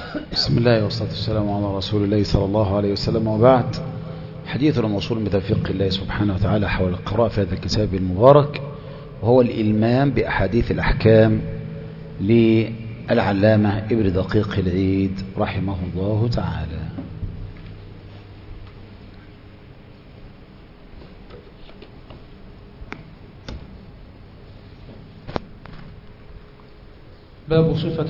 بسم الله والصلاة والسلام على رسول الله صلى الله عليه وسلم، وبعد. حديثنا موصول بتوفيق الله سبحانه وتعالى حول القراءة في هذا الكتاب المبارك، وهو الإلمام بأحاديث الأحكام للعلامة ابن دقيق العيد رحمه الله تعالى. باب صفة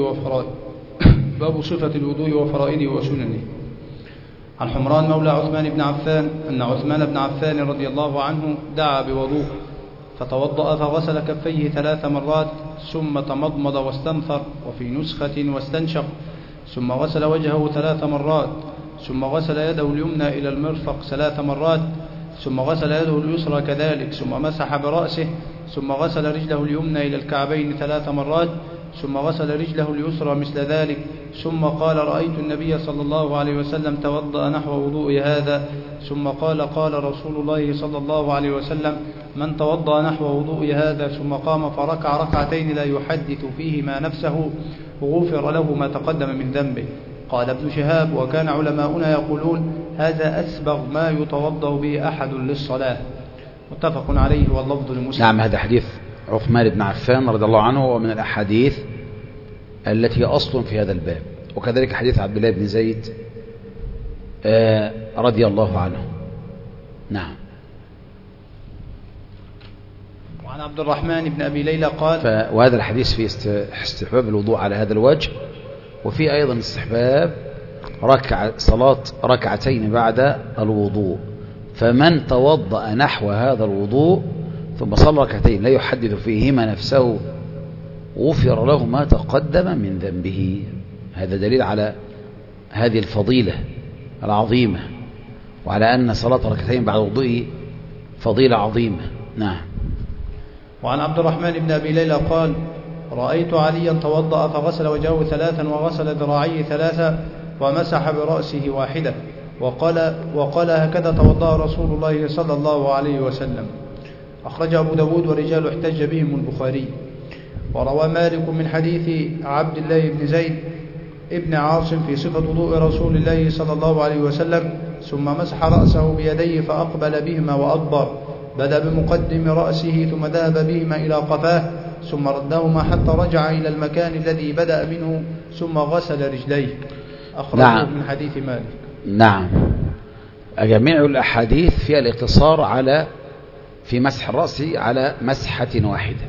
الوضوء وفرائضه وسننه. عن حمران مولى عثمان بن عفان أن عثمان بن عفان رضي الله عنه دعا بوضوء فتوضأ فغسل كفيه 3 مرات، ثم تمضمض واستنثر، وفي نسخة واستنشق، ثم غسل وجهه 3 مرات، ثم غسل يده اليمنى إلى المرفق 3 مرات، ثم غسل يده اليسرى كذلك، ثم مسح برأسه، ثم غسل رجله اليمنى إلى الكعبين 3 مرات، ثم غسل رجله اليسرى مثل ذلك، ثم قال: رأيت النبي صلى الله عليه وسلم توضأ نحو وضوء هذا. ثم قال: قال رسول الله صلى الله عليه وسلم: من توضأ نحو وضوء هذا ثم قام فركع ركعتين لا يحدث فيهما نفسه غفر له ما تقدم من ذنبه. قال ابن شهاب: وكان علماؤنا يقولون هذا أسبغ ما يتوضأ به أحد للصلاة. متفق عليه واللفظ لمسلم. نعم، هذا حديث عثمان بن عفان رضي الله عنه، ومن الأحاديث التي أصل في هذا الباب، وكذلك حديث عبد الله بن زيد رضي الله عنه. نعم. وعن عبد الرحمن بن أبي ليلى قال: وهذا الحديث في استحباب الوضوء على هذا الوجه، وفي أيضا استحباب صلاة ركعتين بعد الوضوء. فمن توضأ نحو هذا الوضوء ثم صلى ركعتين لا يحدث فيهما نفسه غفر له ما تقدم من ذنبه. هذا دليل على هذه الفضيلة العظيمة، وعلى أن صلاة ركعتين بعد الوضوء فضيلة عظيمة. نعم. وعن عبد الرحمن بن أبي ليلى قال: رأيت عليا توضأ فغسل وجهه 3 وغسل ذراعيه 3 ومسح برأسه 1. وقال هكذا توضأ رسول الله صلى الله عليه وسلم. أخرج أبو داود ورجال احتج بهم البخاري. وروى مالك من حديث عبد الله بن زيد ابن عاصم في صفة وضوء رسول الله صلى الله عليه وسلم: ثم مسح رأسه بيديه فأقبل بهما وأدبر، بدأ بمقدم رأسه ثم ذهب بهما إلى قفاه، ثم ردهما حتى رجع إلى المكان الذي بدأ منه، ثم غسل رجليه. أخرجه من حديث مالك. نعم. جميع الأحاديث فيها الاقتصار في مسح الرأس على مسحة واحدة،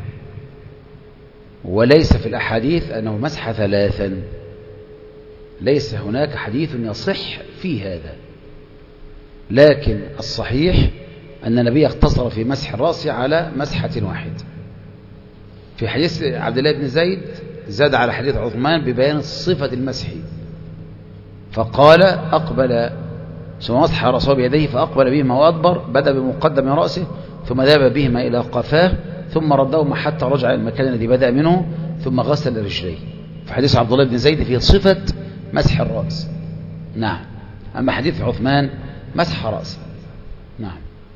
وليس في الأحاديث أنه مسح 3. ليس هناك حديث يصح في هذا، لكن الصحيح أن النبي اقتصر في مسح الرأس على مسحة واحدة. في حديث عبد الله بن زيد زاد على حديث عثمان ببيان صفة المسح، فقال: أقبل ثم مسح رأسه بيديه فأقبل بهما وأدبر، بدأ بمقدم رأسه ثم ذهب بهما إلى قفاه، ثم ردهما حتى رجع إلى المكان الذي بدأ منه، ثم غسل رجليه. في حديث عبد الله بن زيد فيه صفة مسح الرأس. نعم. أما حديث عثمان مسح رأسه. نعم.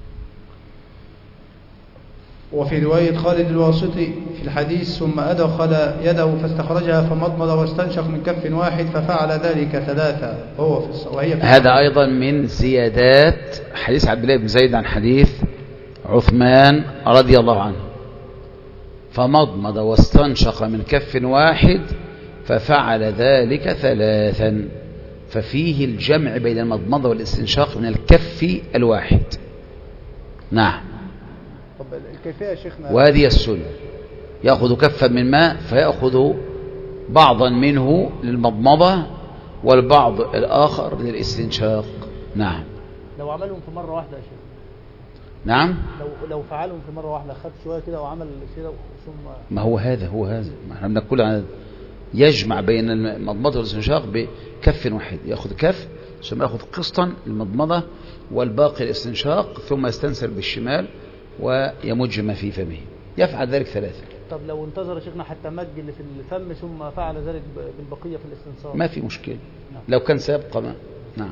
وفي رواية خالد الواسطي في الحديث: ثم أدخل يده فاستخرجها فمضمض واستنشق من كف واحد ففعل ذلك 3. هذا أيضا من زيادات حديث عبد الله بن زيد عن حديث عثمان رضي الله عنه: فمضمض واستنشق من كف واحد ففعل ذلك 3. ففيه الجمع بين المضمضة والاستنشاق من الكف الواحد. نعم. طب الكيفية يا شيخنا؟ وهذه السنة: يأخذ كفا من ماء فيأخذ بعضا منه للمضمضة والبعض الآخر للاستنشاق. نعم. لو عملهم في مرة واحدة يا شيخ؟ نعم. لو فعلهم في مرة واحدة، خد شوية كده وعمل كده ثم ما هو هذا ما احنا بنقول عن يجمع بين المضمضة والاستنشاق بكف واحد، يأخذ كف ثم يأخذ قسطا المضمضة والباقي الاستنشاق، ثم يستنثر بالشمال ويمج ما في فمه. يفعل ذلك 3. طب لو انتظر شيخنا حتى مج اللي في الفم ثم فعل ذلك بالبقية في الاستنثار ما في مشكلة. نعم. لو كان سيبقى ما. نعم.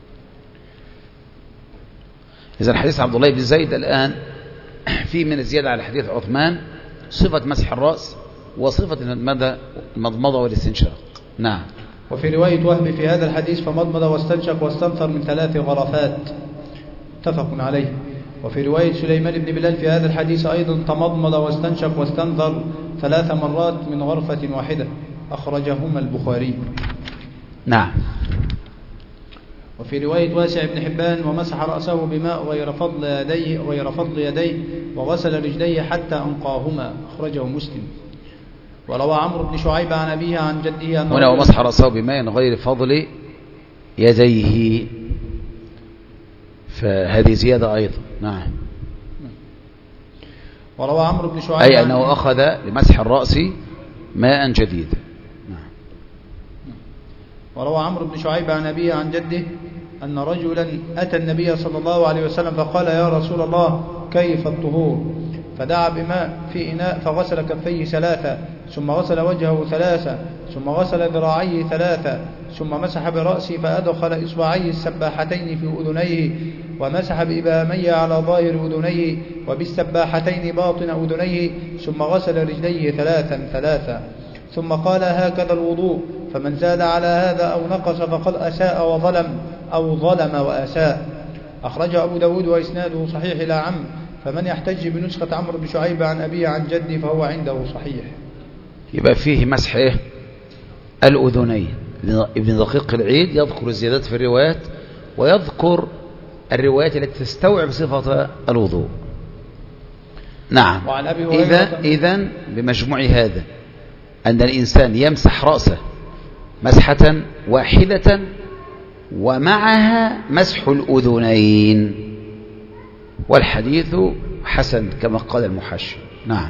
إذا حديث عبد الله بن زيد الآن في من الزيادة على حديث عثمان صفة مسح الرأس وصفة المضمضة والاستنشاق. نعم. وفي رواية وهب في هذا الحديث فمضمض واستنشق واستنثر من 3 غرفات، متفق عليه. وفي رواية سليمان بن بلال في هذا الحديث أيضا تمضمض واستنشق واستنثر 3 مرات من غرفة واحدة، أخرجهما البخاري. نعم. وفي رواية واسع بن حبان ومسح رأسه بماء غير فضل يديه وغسل رجليه حتى أنقاهما، أخرجه مسلم. وروى عمرو بن شعيب عن أبيه عن جده أنه هنا ومسح رأسه بماء غير فضل يديه، فهذه زيادة أيضا. نعم. وروى عمرو بن شعيب أي أنه أخذ لمسح الرأس ماء جديدا. نعم. وروى عمرو بن شعيب عن أبيه عن جده أن رجلا أتى النبي صلى الله عليه وسلم فقال يا رسول الله كيف الطهور؟ فدعا بماء في إناء فغسل كفيه 3، ثم غسل وجهه 3، ثم غسل ذراعيه 3، ثم مسح برأسه فأدخل إصبعيه السباحتين في أذنيه، ومسح بإبهاميه على ظاهر أذنيه، وبالسباحتين باطن أذنيه، ثم غسل رجليه 3 ثم قال هكذا الوضوء، فمن زاد على هذا أو نقص فقد أساء وظلم أو ظلم وأساء. أخرج أبو داود وإسناده صحيح إلى عم، فمن يحتج بنسخة عمرو بن شعيب عن أبيه عن جدي فهو عنده صحيح. يبقى فيه مسح الأذنين. ابن دقيق العيد يذكر الزيادات في الروايات ويذكر الروايات التي تستوعب صفة الوضوء. نعم. إذن بمجموع هذا أن الإنسان يمسح رأسه مسحة واحدة ومعها مسح الأذنين، والحديث حسن كما قال المحشي. نعم.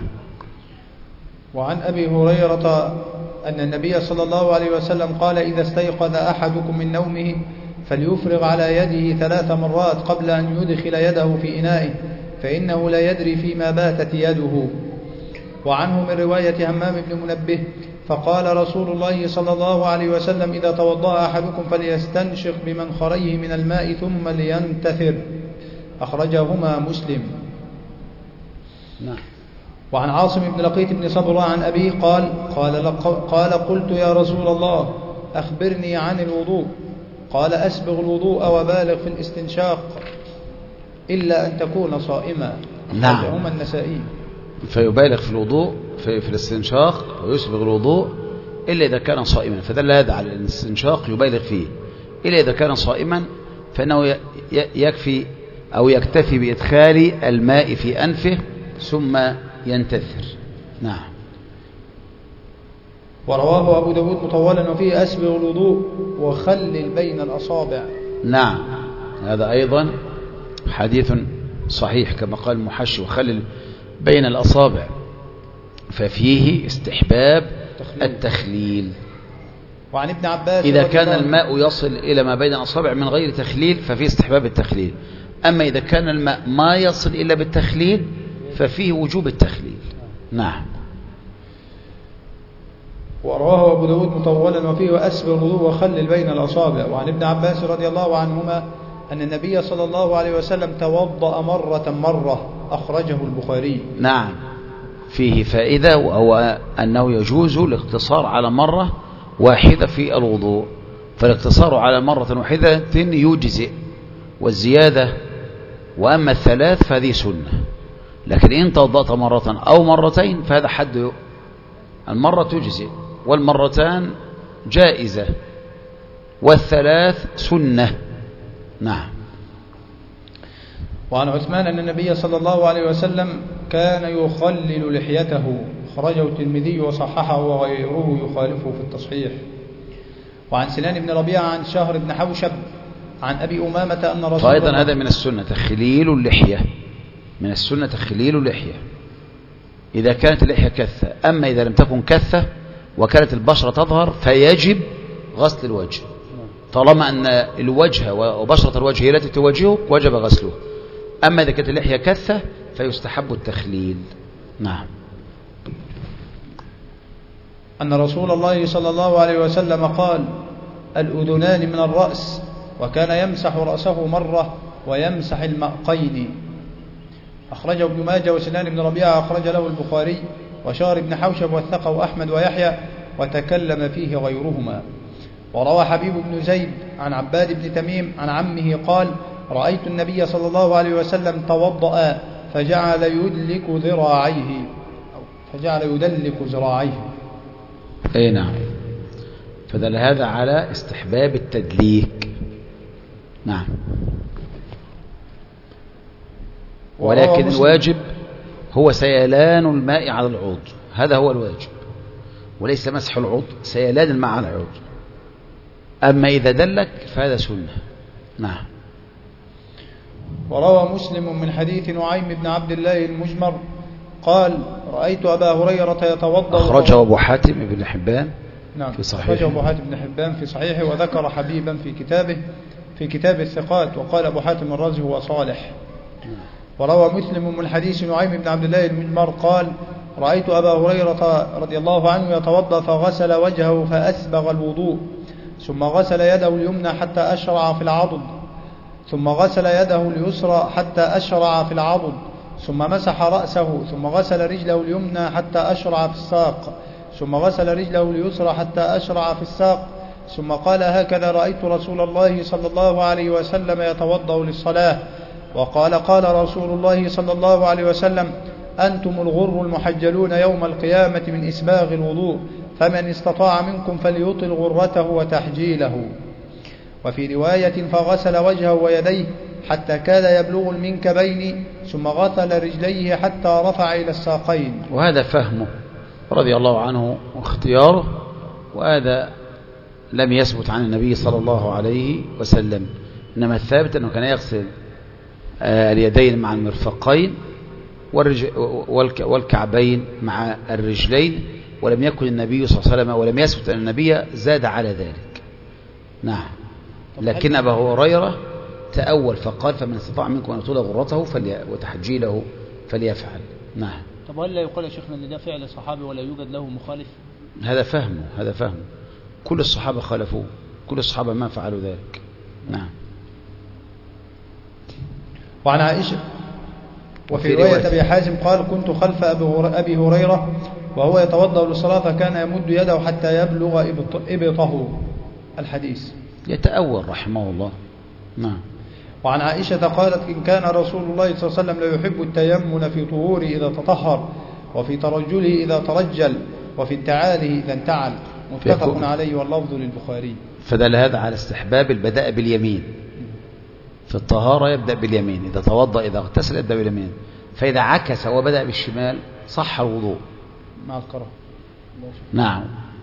وعن أبي هريرة أن النبي صلى الله عليه وسلم قال إذا استيقظ أحدكم من نومه فليفرغ على يده 3 مرات قبل أن يدخل يده في إنائه، فإنه لا يدري فيما باتت يده. وعنه من رواية همام بن منبه فقال رسول الله صلى الله عليه وسلم إذا توضأ أحدكم فليستنشق بمنخريه من الماء ثم لينتثر، أخرجهما مسلم. نعم. وعن عاصم بن لقيط بن صبرة عن أبيه قال قلت يا رسول الله أخبرني عن الوضوء، قال أسبغ الوضوء وبالغ في الاستنشاق إلا أن تكون صائما، أخرجهما النسائي. فيبالغ في الوضوء في الاستنشاق ويسبغ الوضوء إلا إذا كان صائما، فدل هذا على الاستنشاق يبالغ فيه إلا إذا كان صائما، فإنه يكفي أو يكتفي بإدخال الماء في أنفه ثم ينتثر. نعم. ورواه أبو داود مطولا وفيه أسبغ الوضوء وخلل بين الأصابع. نعم، هذا أيضا حديث صحيح كما قال المحشي وخلل بين الأصابع، ففيه استحباب التخليل. وعن ابن عباس إذا كان الماء يصل إلى ما بين الأصابع من غير تخليل ففيه استحباب التخليل، أما إذا كان الماء ما يصل إلا بالتخليل ففيه وجوب التخليل. نعم. ورواه أبو داود مطولا وفيه أسبغ الوضوء وخلل بين الأصابع. وعن ابن عباس رضي الله عنهما أن النبي صلى الله عليه وسلم توضأ مرة، أخرجه البخاري. نعم، فيه فائدة وهو أنه يجوز الاقتصار على مرة واحدة في الوضوء، فالاقتصار على مرة واحدة يجزئ، والزيادة وأما 3 فهذه سنة، لكن إن توضأت مرة أو مرتين فهذا حد، المرة تجزئ والمرتان جائزة وال3 سنة. نعم. وعن عثمان أن النبي صلى الله عليه وسلم كان يخلل لحيته، خرجه الترمذي وصححه وغيره يخالفه في التصحيح. وعن سنان بن ربيعة عن شهر بن حوشب عن أبي أمامة أن رسول فأيضا هذا من السنة تخليل اللحية، من السنة تخليل اللحية إذا كانت اللحية كثة. أما إذا لم تكن كثة وكانت البشرة تظهر فيجب غسل الوجه، طالما أن الوجه وبشرة الوجه هي التي تواجهك وجب غسله. أما إذا كانت اللحية كثة فيستحب التخليل. نعم. أن رسول الله صلى الله عليه وسلم قال الأذنان من الرأس، وكان يمسح رأسه مرة ويمسح المأقين، أخرجه ابن ماجه. وسنان بن ربيعة أخرج له البخاري. وشهر بن حوشب وثقه أحمد ويحيى وتكلم فيه غيرهما. وروى حبيب بن زيد عن عباد بن تميم عن عمه قال رأيت النبي صلى الله عليه وسلم توضأ فجعل يدلك ذراعيه أي نعم. فدل هذا على استحباب التدليك. نعم. ولكن الواجب هو سيلان الماء على العضو، هذا هو الواجب، وليس مسح العضو، سيلان الماء على العضو. أما إذا دلك فهذا سنة. نعم. وروى مسلم من حديث نعيم بن عبد الله المجمر قال رأيت أبا هريرة يتوضأ. أخرجه أبو حاتم بن حبان نعم في صحيحه. أخرجه أبو حاتم بن حبان في صحيحه، وذكر حبيبا في كتاب الثقات، وقال أبو حاتم الرازي هو صالح. وروى مسلم من حديث نعيم بن عبد الله المجمر قال رأيت أبا هريرة رضي الله عنه يتوضأ فغسل وجهه فأسبغ الوضوء، ثم غسل يده اليمنى حتى أشرع في العضد، ثم غسل يده اليسرى حتى أشرع في العضد، ثم مسح رأسه، ثم غسل رجله اليمنى حتى أشرع في الساق، ثم غسل رجله اليسرى حتى أشرع في الساق، ثم قال هكذا رأيت رسول الله صلى الله عليه وسلم يتوضأ للصلاة. وقال قال رسول الله صلى الله عليه وسلم أنتم الغر المحجلون يوم القيامة من إسباغ الوضوء، فمن استطاع منكم فليطل غرته وتحجيله. وفي رواية فغسل وجهه ويديه حتى كاد يبلغ المنكبين، ثم غسل رجليه حتى رفع إلى الساقين. وهذا فهمه رضي الله عنه واختياره، وهذا لم يثبت عن النبي صلى الله عليه وسلم، إنما الثابت أنه كان يغسل اليدين مع المرفقين والكعبين مع الرجلين، ولم يكن النبي صلى الله عليه وسلم ولم يثبت أن النبي زاد على ذلك. نعم. لكن أبا هريرة تأول فقال فمن استطاع منكم أن يطول غرته وتحجيله فليفعل. نعم. طب هل لا يقال يا شيخنا ان ده فعل صحابي ولا يوجد له مخالف؟ هذا فهمه كل الصحابة خالفوه، كل الصحابة ما فعلوا ذلك. نعم. وعن عائشة وفي رواية أبي حازم قال كنت خلف أبي هريرة وهو يتوضأ للصلاة فكان يمد يده حتى يبلغ إبطه. الحديث يتأول رحمه الله. نعم. وعن عائشة قالت إن كان رسول الله صلى الله عليه وسلم لا يحب التيمن في طهوره إذا تطهر، وفي ترجله إذا ترجل، وفي انتعاله إذا انتعل. متفق عليه واللفظ للبخاري. فدل هذا على استحباب البداء باليمين في الطهارة، يبدأ باليمين، إذا توضأ إذا اغتسل يبدأ باليمين، فإذا عكس وبدأ بالشمال صح الوضوء مع الكراهة. نعم.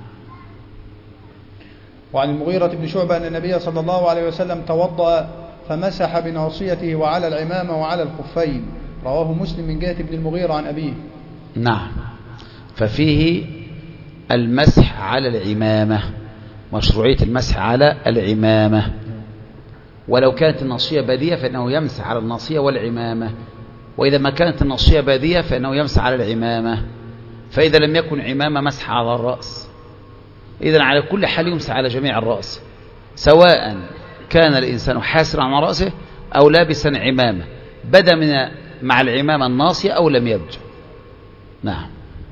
وعن المغيرة بن شعبة أن النبي صلى الله عليه وسلم توضأ فمسح بناصيته وعلى العمامة وعلى الخفين. رواه مسلم من جهة ابن المغيرة عن أبيه. نعم. ففيه المسح على العمامة، مشروعية المسح على العمامة، ولو كانت الناصية بادية فإنه يمسح على الناصية والعمامة، وإذا ما كانت الناصية بادية فإنه يمسح على العمامة، فإذا لم يكن عمامة مسح على الرأس. إذن على كل حال يمسح على جميع الرأس، سواء كان الإنسان حاسرا على رأسه أو لابسا عمامة، بدا من مع العمامة الناصية أو لم يبدأ. نعم.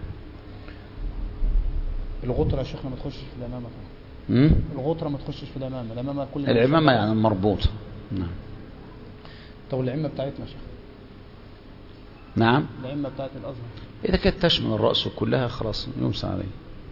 الغطرة يا شيخنا ما تخشش في العمامة. الغطرة ما تخشش في العمامة، العمامة كل العمامة يعني مربوطة. نعم. طب العمة بتاعتنا يا شيخ؟ نعم. العمة بتاعت الأزهر إذا كانت تشمل الرأس كلها خلاص يمسح عليه.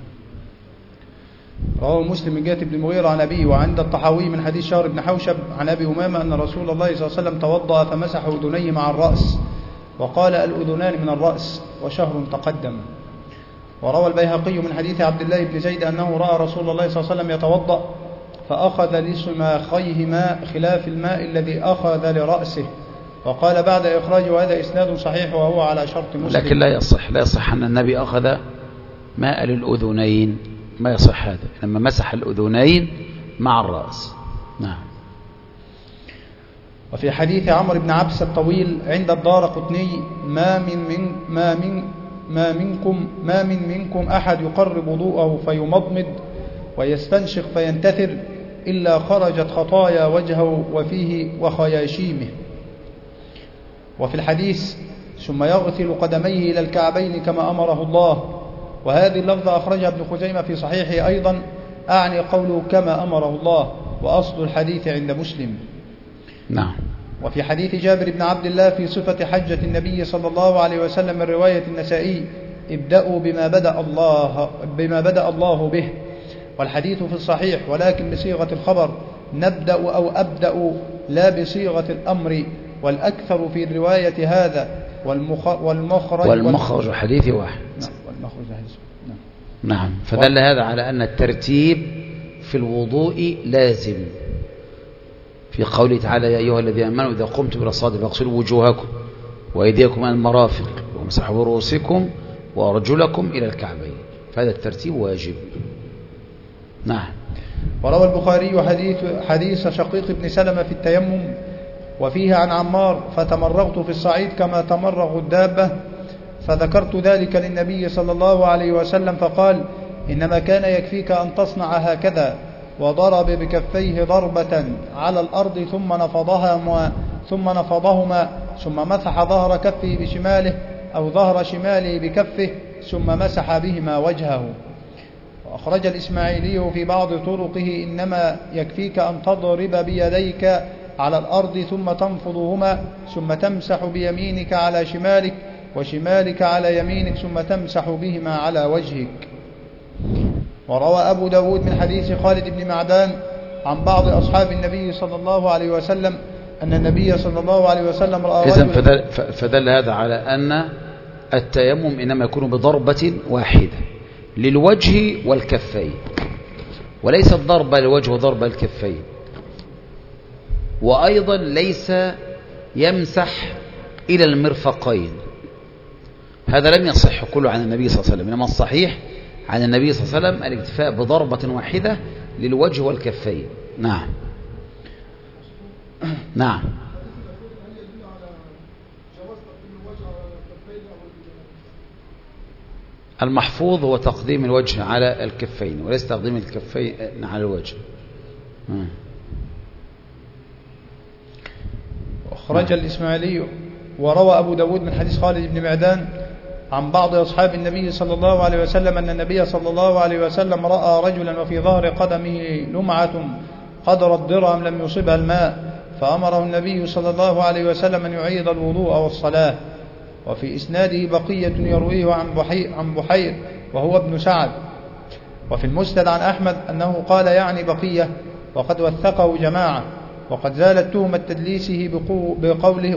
رواه مسلم من جهة ابن المغيرة عن أبيه. وعند الطحاوي من حديث شهر بن حوشب عن أبي أمامة أن رسول الله صلى الله عليه وسلم توضأ فمسح أذنيه مع الرأس، وقال الأذنان من الرأس، وشهر تقدم. وروى البيهقي من حديث عبد الله بن زيد أنه رأى رسول الله صلى الله عليه وسلم يتوضأ فأخذ لسماخيه ماء خلاف الماء الذي أخذ لرأسه، وقال بعد إخراجه هذا إسناد صحيح وهو على شرط مسلم. لكن لا يصح أن النبي أخذ ماء للأذنين، ما يصح هذا، لما مسح الأذنين مع الرأس. نعم. وفي حديث عمرو بن عبس الطويل عند الدارقطني ما من منكم أحد يقرب وضوءه فيمضمض ويستنشق فينتثر إلا خرجت خطايا وجهه وفيه وخياشيمه. وفي الحديث ثم يغسل قدميه إلى الكعبين كما أمره الله. وهذه اللفظة أخرجها ابن خزيمة في صحيحه أيضا أعني قوله كما أمره الله، وأصل الحديث عند مسلم. نعم. وفي حديث جابر بن عبد الله في صفة حجة النبي صلى الله عليه وسلم من رواية النسائي: ابدأوا بما بدأ الله به. والحديث في الصحيح ولكن بصيغة الخبر: نبدأ أو أبدأ، لا بصيغة الأمر، والأكثر في الرواية هذا. والمخرج حديث واحد. والمخرج حديث. نعم. فدل هذا على أن الترتيب في الوضوء لازم، في قوله تعالى: يا أيها الذين آمنوا إذا قمتم إلى الصلاة فاغسلوا وجوهكم وأيديكم إلى المرافق وامسحوا برؤوسكم وأرجلكم إلى الكعبين. فهذا الترتيب واجب. نعم. وروى البخاري حديث شقيق بن سلمة في التيمم، وفيه عن عمار: فتمرغت في الصعيد كما تمرغ الدابة، فذكرت ذلك للنبي صلى الله عليه وسلم فقال: إنما كان يكفيك أن تصنع هكذا. وضرب بكفيه ضربة على الأرض ثم نفضهما ثم مسح ظهر كفه بشماله أو ظهر شماله بكفه ثم مسح بهما وجهه. وأخرج الإسماعيلي في بعض طرقه: إنما يكفيك أن تضرب بيديك على الأرض ثم تنفضهما ثم تمسح بيمينك على شمالك وشمالك على يمينك ثم تمسح بهما على وجهك. وروى أبو داود من حديث خالد بن معدان عن بعض أصحاب النبي صلى الله عليه وسلم أن النبي صلى الله عليه وسلم رأى رجلا. فدل هذا على أن التيمم إنما يكون بضربة واحدة للوجه والكفين، وليست ضربة للوجه وضربة للكفين. وأيضا ليس يمسح إلى المرفقين، هذا لم يصح كله عن النبي صلى الله عليه وسلم. إنما الصحيح عن النبي صلى الله عليه وسلم الاكتفاء بضربة واحدة للوجه والكفين. نعم. نعم. المحفوظ هو تقديم الوجه على الكفين وليس تقديم الكفين على الوجه. أخرج الإسماعيلي. وروى أبو داود من حديث خالد بن معدان عن بعض أصحاب النبي صلى الله عليه وسلم أن النبي صلى الله عليه وسلم رأى رجلا وفي ظهر قدمه لمعة قدر الدرهم لم يصبها الماء، فأمره النبي صلى الله عليه وسلم أن يعيد الوضوء والصلاة. وفي إسناده بقية يرويه عن بحير وهو ابن سعد. وفي المسند عن أحمد أنه قال يعني بقية، وقد وثقه جماعة. وقد زالت تهمة تدليسه بقوله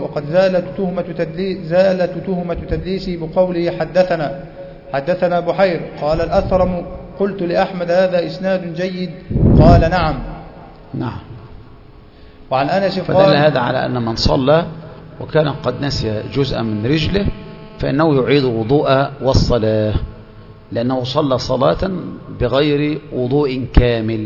زالت تهمة تدليسه بقوله حدثنا بحير. قال الأثرم: قلت لأحمد هذا إسناد جيد، قال نعم. نعم. وعن أنس قال: فدل هذا على أن من صلى وكان قد نسي جزءا من رجله فإنه يعيد الوضوء والصلاة، لأنه صلى صلاة بغير وضوء كامل.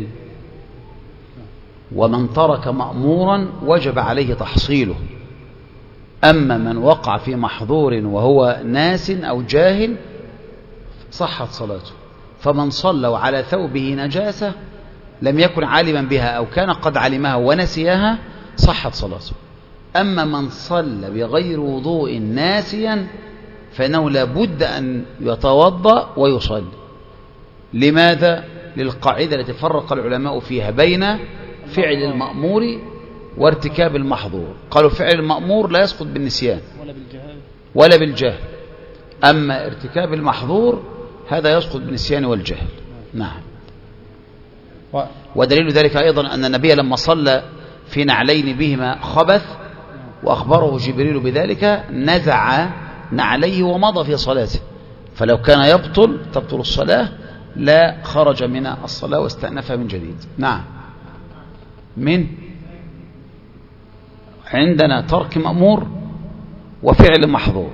ومن ترك مأمورا وجب عليه تحصيله. أما من وقع في محظور وهو ناس أو جاهل صحت صلاته. فمن صلى وعلى ثوبه نجاسة لم يكن عالما بها أو كان قد علمها ونسيها صحت صلاته. أما من صلى بغير وضوء ناسيا فإنه لابد أن يتوضأ ويصلي. لماذا؟ للقاعدة التي فرق العلماء فيها بين فعل المأمور وارتكاب المحظور. قالوا فعل المأمور لا يسقط بالنسيان ولا بالجهل، أما ارتكاب المحظور هذا يسقط بالنسيان والجهل. نعم. ودليل ذلك أيضا أن النبي لما صلى في نعلين بهما خبث وأخبره جبريل بذلك نزع نعليه ومضى في صلاته، فلو كان تبطل الصلاة لا خرج من الصلاة واستأنفها من جديد. نعم. عندنا ترك مأمور وفعل محظور.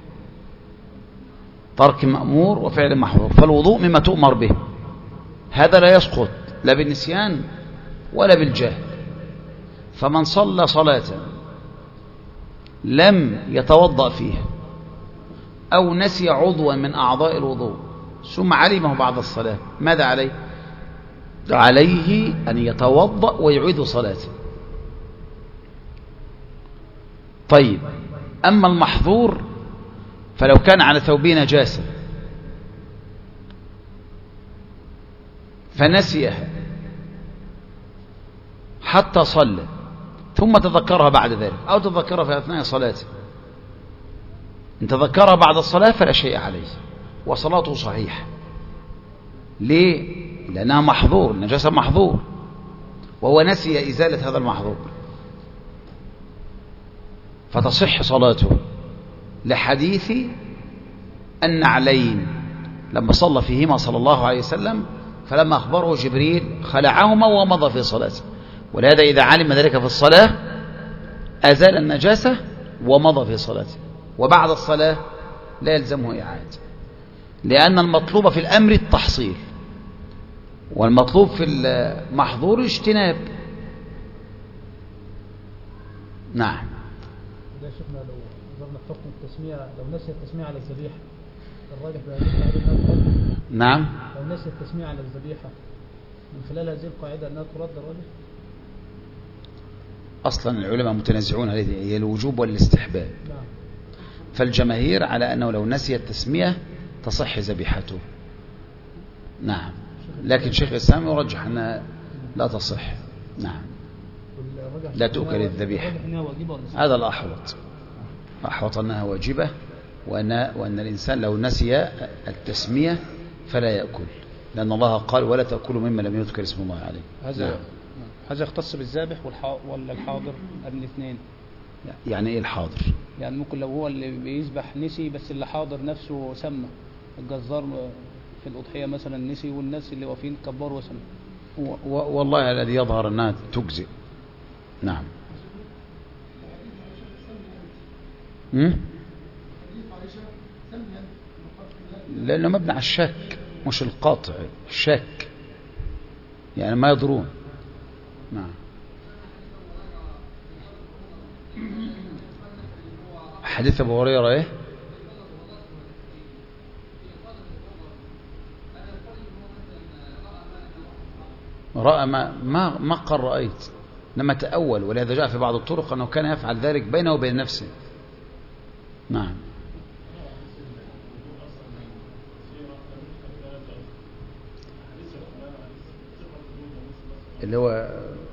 ترك مأمور وفعل محظور. فالوضوء مما تؤمر به هذا لا يسقط لا بالنسيان ولا بالجهل. فمن صلى صلاة لم يتوضأ فيها أو نسي عضوا من أعضاء الوضوء ثم علمه بعد الصلاة ماذا عليه؟ عليه أن يتوضأ ويعيد صلاته. طيب، أما المحظور فلو كان على ثوبه نجاسة فنسيها حتى صلى ثم تذكرها بعد ذلك أو تذكرها في أثناء صلاته، إن تذكرها بعد الصلاة فلا شيء عليه وصلاته صحيحة. ليه؟ لأنها محظور، النجاسة محظور، وهو نسي إزالة هذا المحظور فتصح صلاته، لحديث النعلين لما صلى فيهما صلى الله عليه وسلم فلما أخبره جبريل خلعهما ومضى في صلاته. ولهذا إذا علم ذلك في الصلاة أزال النجاسة ومضى في صلاته، وبعد الصلاة لا يلزمه إعادة، لأن المطلوب في الأمر التحصيل والمطلوب في المحظور الاجتناب. نعم. ده شيخنا لو نظرنا في حكم التسمية، لو نسي التسمية على الذبيحة الراجح بهذه القاعدة. نعم. لو نسي التسمية على الذبيحة من خلال هذه القاعدة أنها ترد الراجح. أصلا العلماء متنازعون عليه، هي الوجوب والاستحباب. نعم. فالجماهير على أنه لو نسي التسمية تصح ذبيحته. نعم. لكن شيخ الإسلام يرجح أنها لا تصح. نعم. لا تؤكل الذبيحة، هذا الأحوط، أحوط أنها واجبة، وأن الإنسان لو نسي التسمية فلا يأكل، لأن الله قال ولا تأكلوا مما لم يذكر اسم الله عليه. هذا يختص بالذابح ولا الحاضر الاثنين؟ يعني إيه الحاضر؟ يعني ممكن لو هو اللي بيذبح نسي بس اللي حاضر نفسه سمى، الجزار في الأضحية مثلا نسي والناس اللي واقفين كبروا وسمى. والله الذي يظهر أنها تجزئ. نعم. لأنه مبني على الشك مش القاطع، الشك يعني ما يضرون. نعم. حديث أبو هريرة إيه؟ رأى ما قال رأيت، إنما تأول، ولهذا جاء في بعض الطرق أنه كان يفعل ذلك بينه وبين نفسه. نعم. اللي هو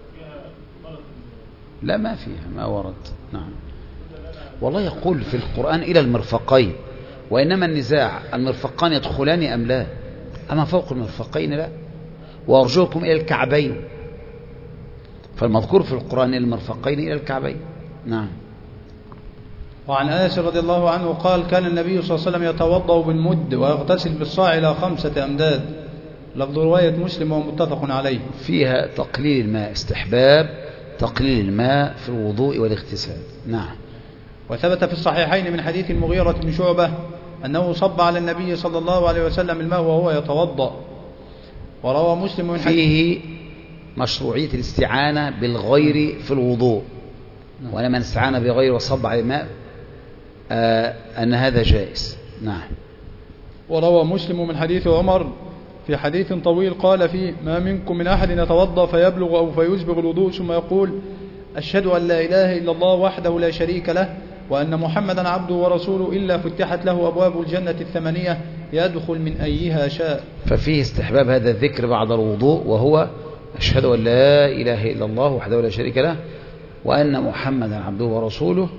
لا ما فيها ما ورد. نعم. والله يقول في القرآن إلى المرفقين، وإنما النزاع المرفقان يدخلان أم لا، أما فوق المرفقين لا، وأرجوكم إلى الكعبين، فالمذكور في القرآن إلى المرفقين إلى الكعبين. نعم. وعن أنس رضي الله عنه قال كان النبي صلى الله عليه وسلم يتوضأ بالمد ويغتسل بالصاع إلى 5 أمداد. لفظ رواية مسلم ومتفق عليه. فيها تقليل الماء، استحباب تقليل الماء في الوضوء والاغتسال. نعم. وثبت في الصحيحين من حديث المغيرة بن شعبة أنه صب على النبي صلى الله عليه وسلم الماء وهو يتوضأ. وروى مسلم من فيه مشروعية الاستعانة بالغير في الوضوء، ولما استعان بغير وصب على الماء أن هذا جائز. نعم. وروى مسلم من حديث عمر في حديث طويل قال فيه ما منكم من أحد يتوضأ فيبلغ أو فيسبغ الوضوء ثم يقول أشهد أن لا إله إلا الله وحده لا شريك له وأن محمدا عبده ورسوله إلا فتحت له أبواب الجنة 8 يدخل من أيها شاء. ففيه استحباب هذا الذكر بعد الوضوء، وهو أشهد أن لا إله إلا الله وحده لا شريك له وأن محمدا عبده ورسوله.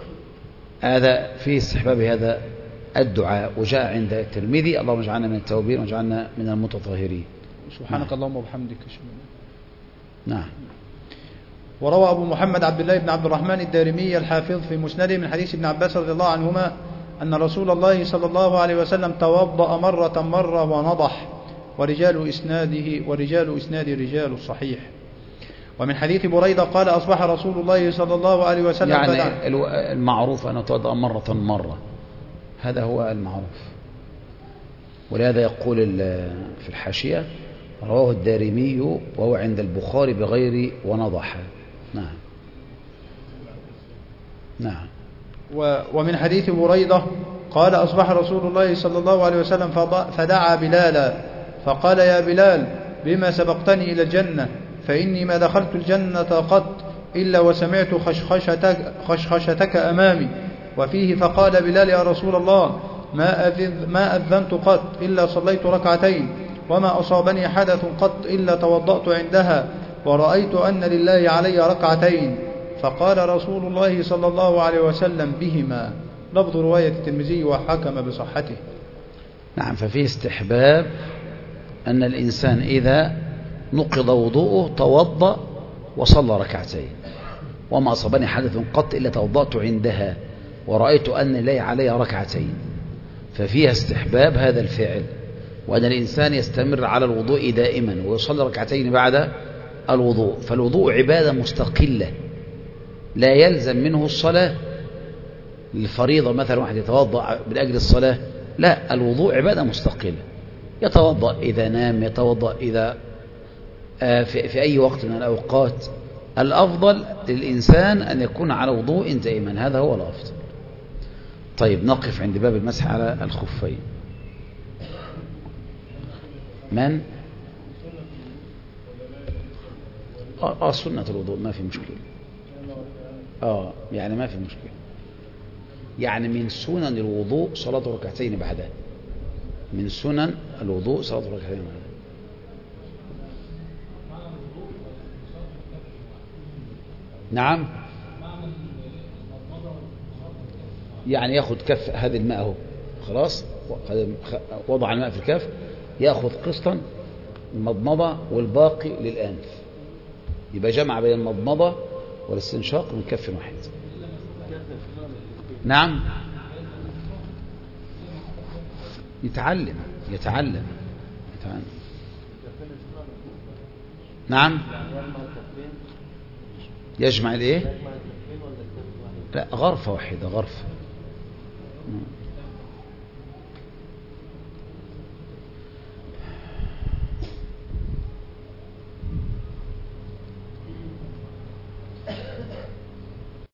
هذا فيه استحباب هذا الدعاء، وجاء عند الترمذي اللهم اجعلنا من التوابين واجعلنا من المتطهرين. سبحانك اللهم وبحمدك. نعم. وروى أبو محمد عبد الله بن عبد الرحمن الدارمي الحافظ في مسنده من حديث ابن عباس رضي الله عنهما أن رسول الله صلى الله عليه وسلم توضأ مرة ونضح، ورجال إسناد رجال الصحيح. ومن حديث بريدة قال أصبح رسول الله صلى الله عليه وسلم يعني المعروف أن توضأ مرة، هذا هو المعروف. ولهذا يقول في الحاشية رواه الدارمي وهو عند البخاري بغير ونضح. نعم. نعم. ومن حديث بريدة قال أصبح رسول الله صلى الله عليه وسلم فدعا بلالا فقال يا بلال بما سبقتني إلى الجنة فإني ما دخلت الجنة قط إلا وسمعت خشخشتك أمامي. وفيه فقال بلال يا رسول الله ما أذنت قط إلا صليت ركعتين وما أصابني حدث قط إلا توضأت عندها ورأيت أن لله علي ركعتين. فقال رسول الله صلى الله عليه وسلم بهما. لفظ رواية الترمذي وحكم بصحته. نعم. ففيه استحباب أن الإنسان إذا نقض وضوءه توضأ وصلى ركعتين. وما أصابني حدث قط إلا توضأت عندها ورأيت أن لي علي ركعتين. ففيها استحباب هذا الفعل، وأن الإنسان يستمر على الوضوء دائما ويصلي ركعتين بعد الوضوء. فالوضوء عبادة مستقلة لا يلزم منه الصلاة. الفريضة مثلا واحد يتوضأ من أجل الصلاة، لا، الوضوء عبادة مستقلة. يتوضأ إذا نام، يتوضأ إذا في أي وقت من الأوقات. الأفضل للإنسان أن يكون على وضوء دائما، هذا هو الأفضل. طيب نقف عند باب المسح على الخفين. من؟ سنة الوضوء ما في مشكلة. يعني ما في مشكلة. يعني من سنن الوضوء صلاة ركعتين بعدها. من سنن الوضوء صلاة ركعتين بعدها. نعم. يعني ياخذ كف هذه الماء اهو، خلاص وضع الماء في الكف، ياخذ قسطا المضمضة والباقي للأنف، يبقى جمع بين المضمضة والاستنشاق من كف واحد. نعم. يتعلم. نعم. يجمع الايه؟ لا، غرفة واحدة، غرفة.